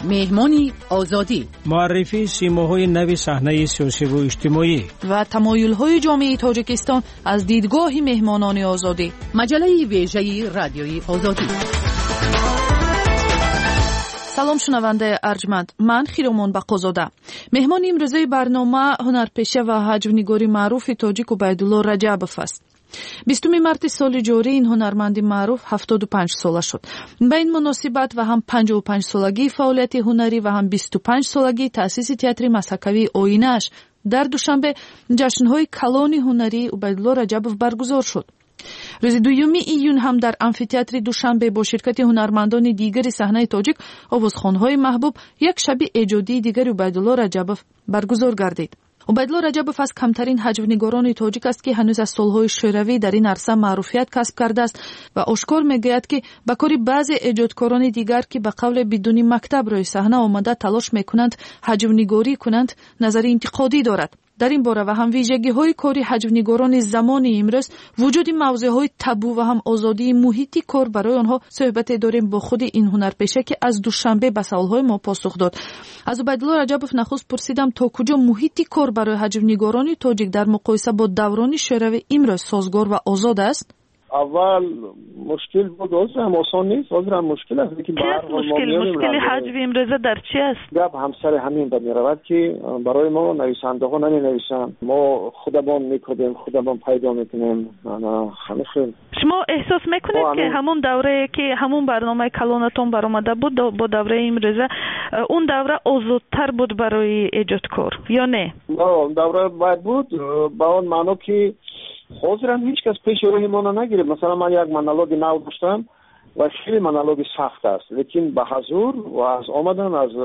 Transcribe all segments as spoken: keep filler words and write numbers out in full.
مهمانی آزادی، معرفی سیماهای نوی صحنه سیاسی و اجتماعی و تمایل‌های جامعه تاجیکستان از دیدگاه مهمانان آزادی. مجله ویژه رادیوی آزادی. سلام شنونده ارجمند، من خیرمون بقازاده. مهمان امروزه برنامه هنرپیشه و حجم‌نگاری معروف تاجیک عبیدالله رجبوف است. بیستم مارت سال جاری این هنرمند معروف هفتاد و پنج ساله شد. به این مناسبت و هم پنجاه و پنج سالگی فعالیت هنری و هم بیست و پنج سالگی تأسیس تئاتر مسکوی آینه‌اش در دوشنبه جشن‌های کلان هنری عبیدالله رجبوف برگزار شد. روز دوم ایون هم در آمفی‌تئاتر دوشنبه با شرکت هنرمندان دیگر صحنه تاجیک آوازخوان‌های محبوب یک شب ایجادی دیگر عبیدالله رجبوف برگزار گردید. عبیدالله رجبوف از کمترین حجم‌نگاران تاجیک است که هنوز از سالهای شوروی در این عرصه معروفیت کسب کرده است و آشکار می‌گوید که با کاری بعضی ایجادکاران دیگر که به قول بدون مکتب روی صحنه آمده تلاش می‌کنند حجم‌نگاری کنند نظر انتقادی دارد. در این باره و هم ویژگی‌های کاری حجم‌نگاران زمان امروز، وجود موضوع‌های تابو و هم آزادی محیطی کار برای آنها صحبت داریم با خود این هنرپیشه که از دوشنبه به سوال‌های ما پاسخ داد. از عبیدالله رجبوف نخست پرسیدم تا کجا محیطی کار برای حجم‌نگاران تاجیک در مقایسه با دوران شوروی امروز سازگار و آزاد است؟ اول مشکل بود، آزر هم آسان نیست، آزر هم مشکل است. چی است مشکل؟ مشکل حجم امروزه در چی است؟ گپ همسر همین به می رود که برای ما نویسنده ها نمی نویسن، ما خودمون میکنیم، خودمون پیدا میکنیم. همه خیلی شما احساس میکنید که همون دوره که همون برنامه کلانتون برآمده بود با دوره امروزه اون دوره آزادتر بود برای ایجادکار یا نه؟ نه، اون دوره باید بود با اون معنی که حاضر هم هیچ کس پیش روی ما نگیره. مثلا من یک مونولوگ نو داشتم و خیلی مونولوگ سخت است، لیکن به حضور و از آمدن از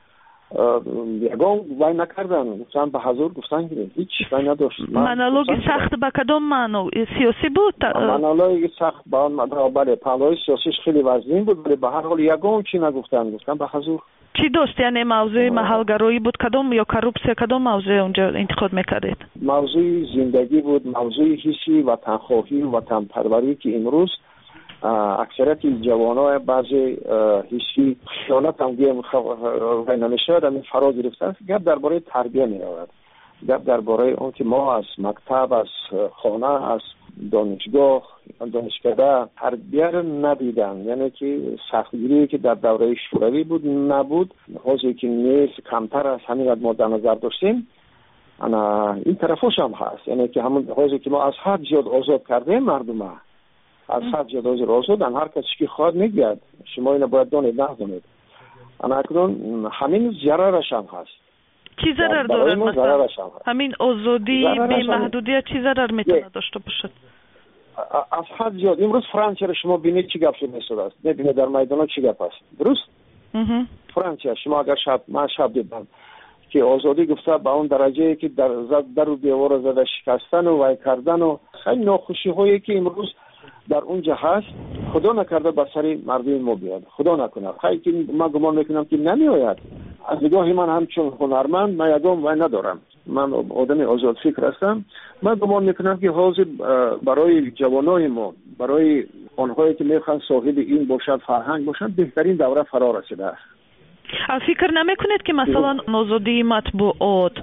یگان وای نکردن، گفتن به حضور گفتن که هیچ وای نداشت. مونولوگ سخت به کدام معنی؟ سیاسی بود؟ مونولوگ سخت با اون بله پهلوی سیاسیش خیلی وزین بود، ولی به هر حال یگان چی نگفتن، گفتن به حضور. چی داشت؟ یعنی موضوع محلگرایی بود کدام یا کروپسه کدام موضوع اونجا انتخاب میکردید؟ موضوع زندگی بود، موضوع حسی و تنخواهی و تنپروری که امروز اکثریت جوانای بعضی حسی خیانت هم گیم خواهی نمیشه در این فرا گرفته است. گپ درباره تربیه می رود، گپ درباره اون که ما از مکتب، از خانه، از دانشگاه، دانشکده تربیه را ندیدن. یعنی که سختگیری که در دوره شوروی بود نبود، حوزه‌ای که نیست کمتر از همین ما در نظر داشتیم. انا این طرفش هم هست، یعنی که همون حوزه‌ای که ما از حد زیاد آزاد کردیم مردم ها، از حد زیاد آزادن، هر کسی که خواهد میگید، شما اینو باید دانید ندانید. انا اکنون همین ضررش هم هست. چی ضرر داره مثلا؟ همین آزادی بی محدودیت چی ضرر میتونه داشته باشد؟ از حد زیاد. امروز فرانسه را شما بینید چی گپ شده است، ببینید در میدان چی گپ است، درست؟ فرانسه شما اگر شب من شب دیدم که آزادی گفته به اون درجه که در زد در و دیوار زده شکستن و وای کردن و خیلی ناخوشی هایی که امروز در اونجا هست، خدا نکرده به سر مردم ما بیاد، خدا نکنه. خیلی من گمان میکنم که نمیآید. از نگاه من همچون هنرمند من یادم وای ندارم، من آدم آزاد فکر هستم. من گمان میکنم که حاضر برای جوانای ما، برای آنهایی که میخوان صاحب این باشد، فرهنگ باشد، بهترین دوره فرا رسیده است. فکر نمیکنید که مثلا آزادی مطبوعات،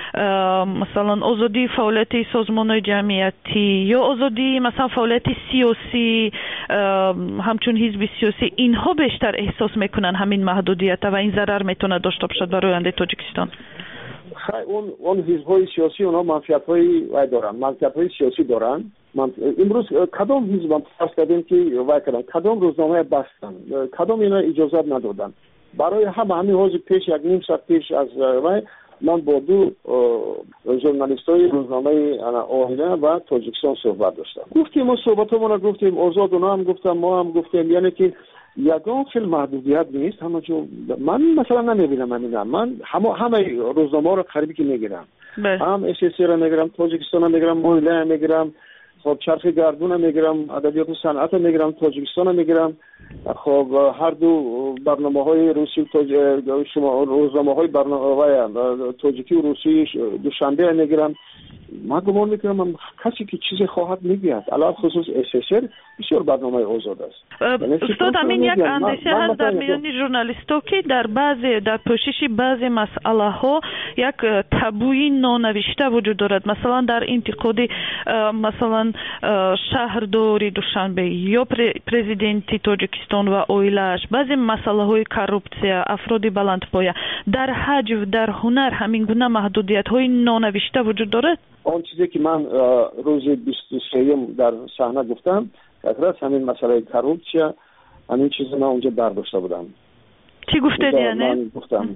مثلا آزادی فعالیت سازمان‌های جمعیتی یا آزادی مثلا فعالیت سیاسی همچون حزب سیاسی، اینها بیشتر احساس میکنن همین محدودیت و این ضرر میتونه داشته باشد برای آینده تاجیکستان؟ اون اون حزب‌های سیاسی اونها منفعت‌هایی وای دارن، منفعت‌های سیاسی دارن. من امروز کدام حزب هم فرض کردیم که وای کردن، کدام روزنامه بستن، کدام اینا اجازه ندادن. برای همه همین روز پیش یک نیم ساعت پیش از وای من با دو ژورنالیستای روزنامه آینه و تاجیکستان صحبت داشتم. گفتیم ما صحبتمون رو گفتیم آزاد، اونا هم گفتم، ما هم گفتیم، یعنی که یگان فیلم محدودیت نیست. همه جو من مثلا نمیبینم، همین من همه همه روزنامه رو قریبی که میگیرم، هم اس اس رو میگیرم، تاجیکستان رو میگیرم، آینه میگیرم، خب چرخ گردون میگیرم، ادبیات و صنعت میگیرم، تاجیکستان میگیرم. خب هر دو برنامه‌های روسی شما روزنامه‌های برنامه‌های تاجیکی و روسی دوشنبه میگیرم. من گمان میکنم کسی که چیزی خواهد میگوید علاوه خصوص اسسر بسیار برنامه آزاد است. استاد همین یک اندیشه هست در میان ژورنالیستا که در بعضی در پوشش بعضی مسئله ها یک تابوی نانوشته وجود دارد. مثلا در انتقاد مثلا شهرداری دوشنبه یا پرزیدنتی تاجیکستان و اویلش، بعضی مسئله های کروپسیا، افراد بلندپایه، در حج و در هنر همین گونه محدودیت های نانوشته وجود دارد. آن چیزی که من روز بیست و سوم در صحنه گفتم اکراس همین مسئله کروپسیا، همین چیزی من اونجا برداشته بودم. چی گفته دیانه؟ من گفتم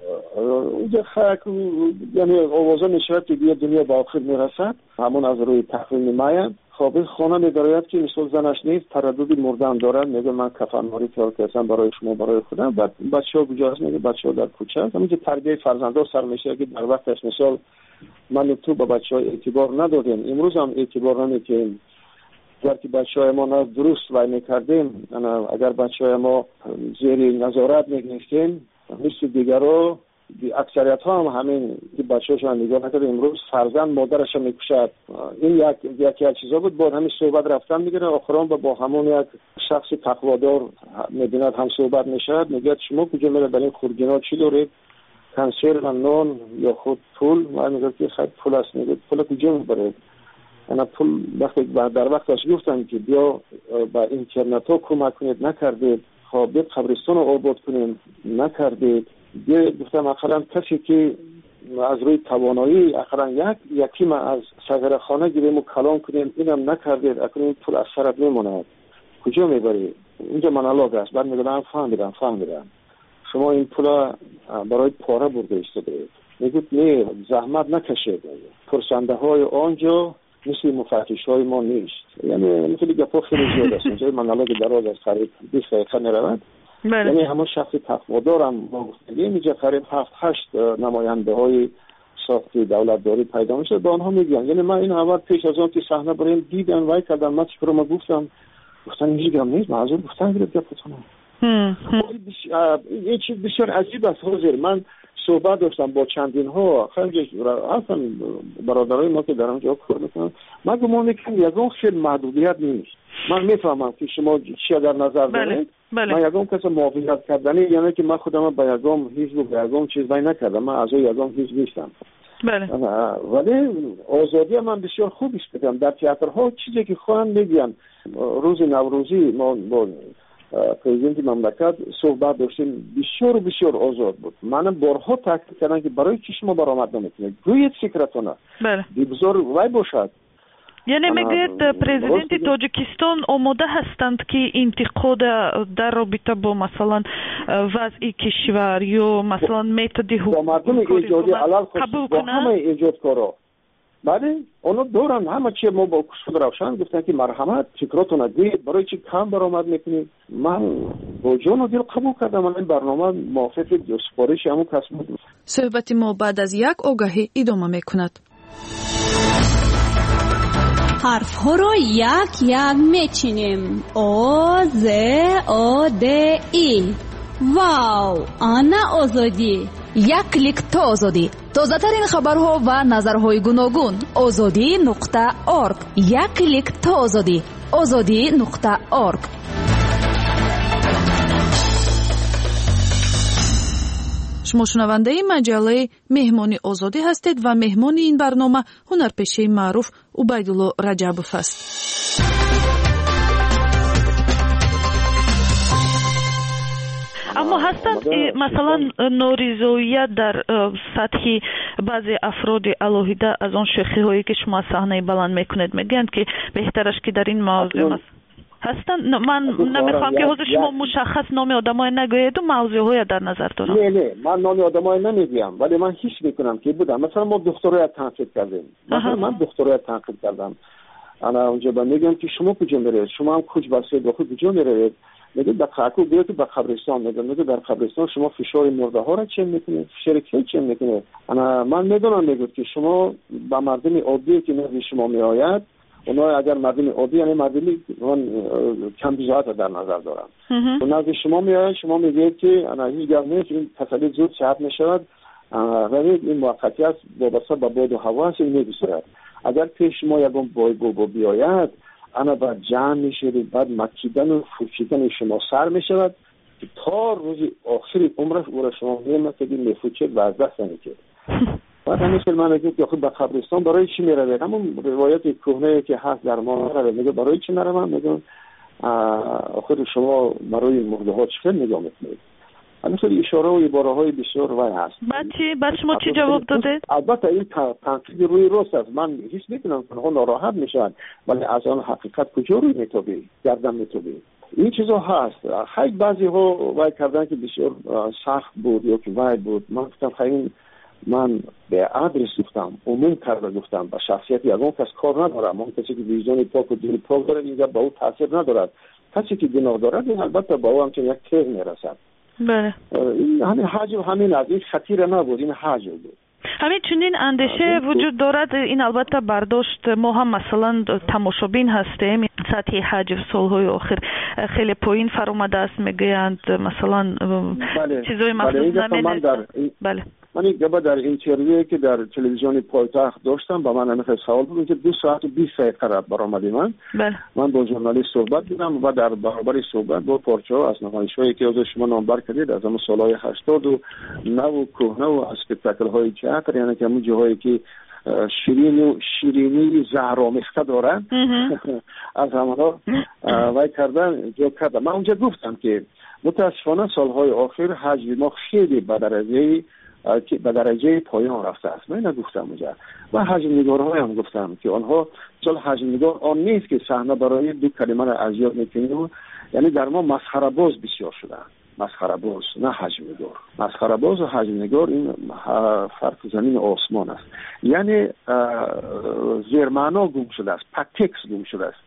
اونجا خاک یعنی آوازه میشود که دیگه دنیا با آخر میرسد، همون از روی تحریم میماید. خب خانه میدارد که مثل زنش نیست، ترددی مردن دارد، میگه من کفن ماری تیار کردم برای شما برای خودم. بعد بچه‌ها کجاست؟ میگه بچه‌ها در کوچه است. همین که تربیت فرزندان سر میشه که در وقتش مثال من تو با بچه‌ها اعتبار ندادیم، امروز هم اعتبار نمیدیم. اگر که بچه‌های ما درست وای میکردیم، اگر بچه‌های ما زیر نظارت میگرفتیم، مثل دیگرها اکثریت ها هم همین که بچه‌هاشون نگاه نکرده، امروز فرزند مادرش میکشد. این یک یکی از چیزا بود. بعد همین صحبت رفتن میگیره، آخرام با همون یک شخص تقوادار میبیند هم صحبت میشد، میگه شما کجا میره برای خورگینا چی دارید؟ کنسر و نان یا خود پول؟ من میگم که خیلی پول است. میگه پول کجا میبرید؟ انا پول وقتی در وقتش گفتم که بیا با اینترنت ها کمک کنید، نکردید. خب بیا قبرستان رو آباد کنیم، نکردید. بیا گفتم اخرا کسی که از روی توانایی اخرا یک یکی ما از سفر خانه گیریم و کلام کنیم، اینم نکردید. اخرا این پول از سرت میموند، کجا میبرید؟ اینجا منالاگ است. بعد میگم فهمیدم فهمیدم شما این پول برای پاره برده استادید. میگوید نه زحمت نکشید، پرسنده های آنجا مثل مفتش های ما نیست. یعنی مثل گپا خیلی زیاد است. اینجا منالاگ دراز از قریب بیست دقیقه میرود. یعنی همون شخص تقوادارم با گفتگی اینجا قریب هفت هشت نماینده های ساخت دولت داری پیدا میشه، با آنها میگن. یعنی من این اول پیش از آن که صحنه بریم دیدن وای کردم، من چیکار ما گفتم گفتن اینجا نیست، معذور گفتن گرفت گفتم این چیز بسیار عجیب است. حاضر من صحبت داشتم با چندین ها خیلی اصلا برادرای ما که در اونجا کار میکنن، من گمان میکنم یگان خیلی محدودیت نیست. من میفهمم که شما چی در نظر دارید. بله. من یگان کسی موافقت کردنی یعنی که من خودم به یگان حزب و یگان چیز وای نکردم، من از یگان حزب نیستم. بله. ولی آزادی من بسیار خوب است. بدم در تئاترها چیزی که خواهن میگن. روز نوروزی ما با پرزیدنت مملکت صحبت داشتیم، بسیار بسیار آزاد بود. من بارها تاکید کردم که برای چی شما برآمد نمیکنید؟ گویید فکرتونه. بله. بگذار وای باشد. یعنی میگوید پرزیدنت تاجیکستان آماده هستند که انتقاد در رابطه با مثلا وضع کشور یا مثلا متد حکومتی قبول کنند؟ همه ایجادکارا بله اونا دورن همه چی ما با کشور روشن گفتن که مرحمت فکراتون دید، برای چی کم برآمد میکنید؟ من با جان و دل قبول کردم. من این برنامه موافق سپارش همون کس بود. صحبت ما بعد از یک آگاهی ادامه میکند. حرف ها رو یک یک میچینیم. او ز او د ای. واو آنا آزادی. یک کلیک تا آزادی. تازه ترین خبرها و نظرهای گوناگون. آزادی نقطه ارگ. یک کلیک تا آزادی. آزادی نقطه ارگ. شما شنونده مجله مهمانی آزادی هستید و مهمان این برنامه هنرپیشه معروف عبیدالله رجبوف است. اما هستند مثلا نارضایت در سطح بعضی افراد علاهیده از آن شوخی هایی که شما صحنه بلند میکنید، میگن که بهترش که در این موضوع هستن. من نمیخوام که حضور شما مشخص نام آدمای نگویید و موضوعهای در نظر دارم. نه نه من نام آدمای نمیگم، ولی من حس میکنم که بودم. مثلا ما دکترای تنقید کردیم، مثلا من دکترای تنقید کردم، انا اونجا با میگم که شما کجا میرید؟ شما هم کج بسید و کجا میرید؟ میگه در خاکو بیاد به قبرستان. میگه میگه در قبرستان شما فشار مرده ها را چه میکنید؟ فشار کی چه میکنید؟ انا من میدونم میگه که شما با مردم عادی که نزد شما میآید، اونا اگر مردم عادی یعنی مردمی اون کم بزاعت در نظر دارن، و نزد شما میآید شما میگید که انا هیچ گپ نیست، این تسلط زود صحت میشود، ولی این موقتی است وابسته به باد و هوا است، این نمیگذرد. اگر پیش ما یکم بایگو بیاید انا بعد جمع میشه، بعد مکیدن و فوشیدن شما سر میشود تا روز آخری عمرش او را شما میمکدید میفوچید و از دست نمیکرد. بعد همیشه من میگم که خب به قبرستان برای چی میروید؟ همون روایت کهنه که هست در ما میروید، میگه برای چی نروم؟ میگم آخر شما برای مرده ها چه نگاه میکنید؟ همیشه اشاره و عباره های بسیار وای هست. بعد چی؟ بعد شما چی جواب داده؟ البته این تنقید روی راست است، من هیچ میکنم که اونها ناراحت میشن، ولی از آن حقیقت کجا روی میتابه گردن میتابه. این چیزا هست. خیلی بعضی ها وای کردن که بسیار سخت بود یا که وای بود. من گفتم خیلی من به عدل گفتم، عموم کرده گفتم، به شخصیت یگان کس کار ندارم. اون کسی که ویژن پاک و دل پاک داره اینجا با او تاثیر ندارد. کسی که گناه دارد این البته با او همچنین یک تیر میرسد. بله. این همین حجم همین از این خطیر نبود، این حجم بود. همین چنین اندیشه وجود دارد. این البته برداشت ما هم مثلا تماشابین هستیم. سطح حجم سالهای آخر خیلی پایین فرامده است میگویند مثلا بله. چیزای مخصوص نمیده. بله. من یک دفعه در اینترویوی که در تلویزیون پایتخت داشتم با من همیشه سوال بود که دو ساعت و بیست دقیقه رفت برآمدی من. بله. من با ژورنالیست صحبت کردم و در برابر صحبت با پارچه از نمایش‌هایی که از شما نامبر کردید از همون سالهای هشتاد و نه و کهنه و اسپکتاکل‌های تئاتر، یعنی که همون جاهایی که شیرین و شیرینی زهرآمیخته دارن از همونها وای کردن جو کردم. من اونجا گفتم که متاسفانه سالهای آخر حجم ما خیلی به درجه که به درجه پایان رفته است. من نگفتم اونجا و حجم نگارهای هم گفتم که آنها چون حجم نگار آن نیست که صحنه برای دو کلمه را ازیاد میکنیم، یعنی در ما مسخره باز بسیار شده. مسخره باز نه حجم نگار. مسخره باز و حجم نگار این فرق زمین و آسمان است. یعنی زیر معنا گم شده است، پتکس گم شده است.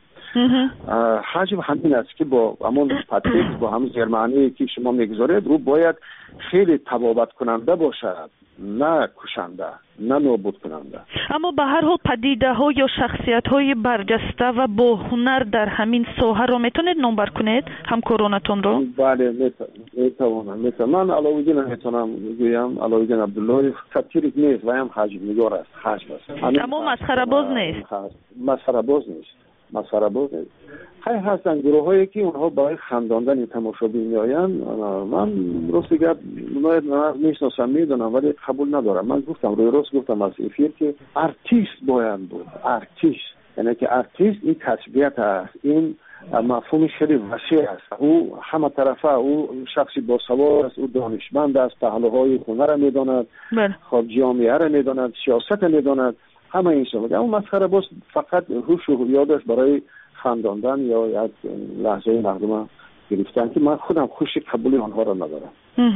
حجم همین است که با همون پتکس با هم زیر معنی که شما میگذارید رو باید خیلی تبابت کننده باشد، نه کشنده، نه نابود کننده. اما به هر حال پدیده ها یا شخصیت های برجسته و با هنر در همین ساحه رو میتونید نمبر کنید همکارانتون رو؟ بله میتونم. میتونم. من علاوالدین میتونم گویم علاوالدین عبدالله خطیری نیست و هم حجم نگار است، حجم است. اما مسخره باز نیست. مسخره باز نیست. مسخره باز نیست. خیلی هستن گروه هایی که اونها برای خنداندن تماشابین میآیند. من راست گفت میشناسم میدونم ولی قبول ندارم. من گفتم روی راست گفتم از افیر که ارتیست باید بود. ارتیست یعنی که ارتیست این کسبیت است، این مفهوم خیلی وسیع است. او همه طرفه، او شخصی با سواد است، او دانشمند است، پهلوهای هنر را میداند، خب جامعه را میداند، سیاست را میداند، همه این شما. اما مسخره باز فقط هوش و یادش برای خنداندن یا یک لحظه مردم گرفتن که من خودم خوشی قبولی آنها را ندارم.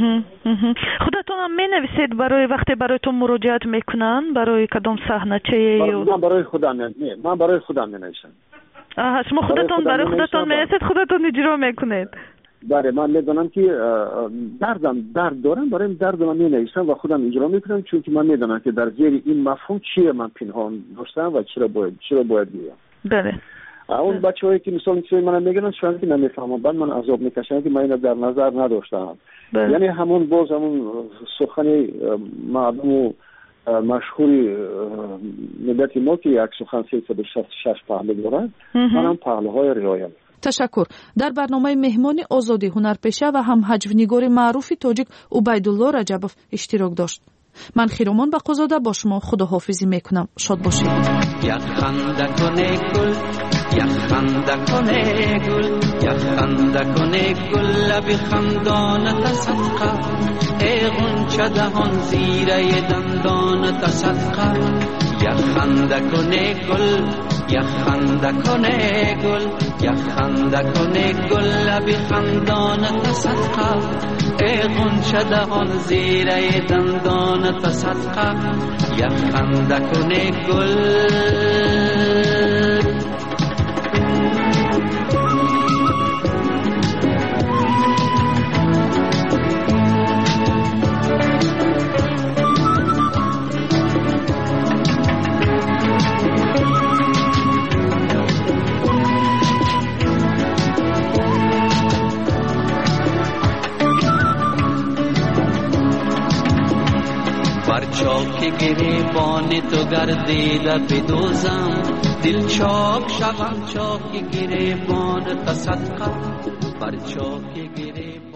خودتون هم می نویسید برای وقتی برایتون مراجعت میکنن برای کدام صحنه چه؟ من برای خودم نه من برای خودم می نویسم. آها شما خودتون برای خودتون می نویسید، خودتون اجرا میکنید؟ بله من میدونم که دردم درد دارم، برای درد من می نویسم و خودم اجرا میکنم، چون که من میدونم که در زیر این مفهوم چیه من پنهان داشتم و چرا باید چرا باید بگم. بله. اون بچه‌هایی که مثلا چیزی من میگن شاید که نمیفهمم، بعد من عذاب میکشم که من اینو در نظر نداشتم. بله. یعنی همون باز همون سخن معلوم مشهوری ملت ما که یک سخن سیصد و شصت و شش پهلو دارد، منم پهلوهای رعایت. تشکر. در برنامه مهمان آزادی هنرپیشه و هم حجم‌نگار معروف تاجیک عبیدالله رجبوف اشتراک داشت. من خیرومان بقازاده با شما خداحافظی میکنم. شاد باشید. یک خنده کنه گل، یک خنده کنه گل، یک خنده کنه گل لب خندان تصدقه، ای غنچه دهان زیره دندان تصدقه. یک خنده کنه گل، یک خنده کنه گل، یک خنده کنه گل لب خندان تصدقه، ای غنچه دهان زیره دندان تصدقه. یک خنده کنه گل. چاک گریبان تو گردیده بدوزم دل چاک شوم چاک گریبان تصدقه بر چاک گریبان